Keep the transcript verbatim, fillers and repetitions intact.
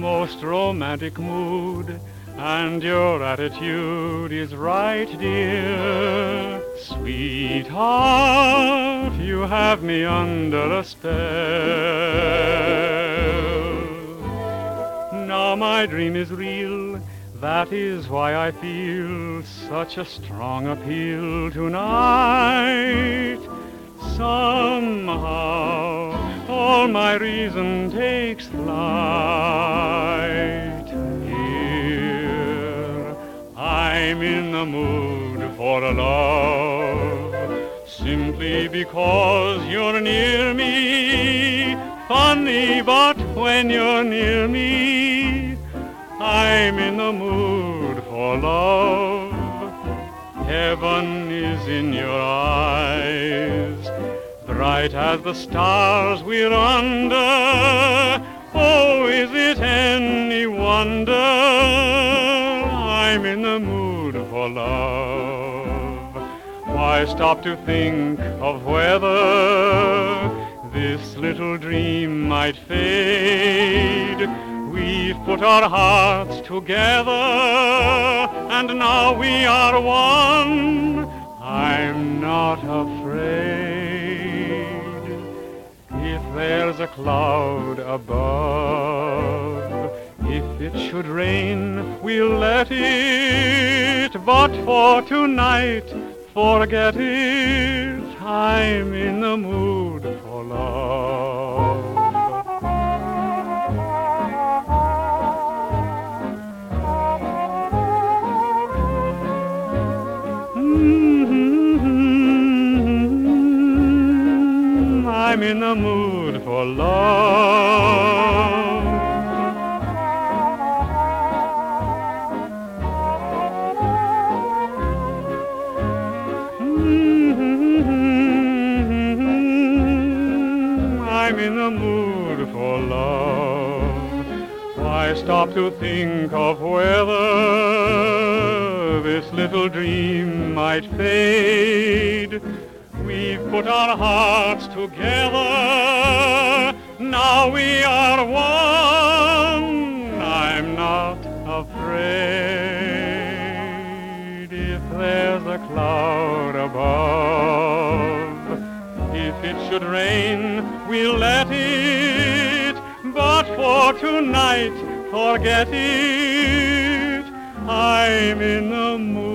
most romantic mood, and your attitude is right, dear. Sweetheart, you have me under a spell. Now my dream is real, that is why I feel such a strong appeal tonight. Somehow all my reason takes flight. Here I'm in the mood for a love, simply because you're near me. Funny, but when you're near me, I'm in the mood for love. Heaven is in your eyes, bright as the stars we're under. Oh, is it any wonder I'm in the mood for love? Why stop to think of whether this little dream might fade? We've put our hearts together, and now we are one. I'm not afraid. If there's a cloud above, if it should rain, we'll let it. But for tonight, forget it. I'm in the mood for love. Mm-hmm. I'm in the mood for love. I'm in the mood for love. Why stop to think of whether this little dream might fade? We've put our hearts together, now we are one. I'm not afraid. If there's a cloud above, if it should rain, we'll let it. But for tonight, forget it. I'm in the mood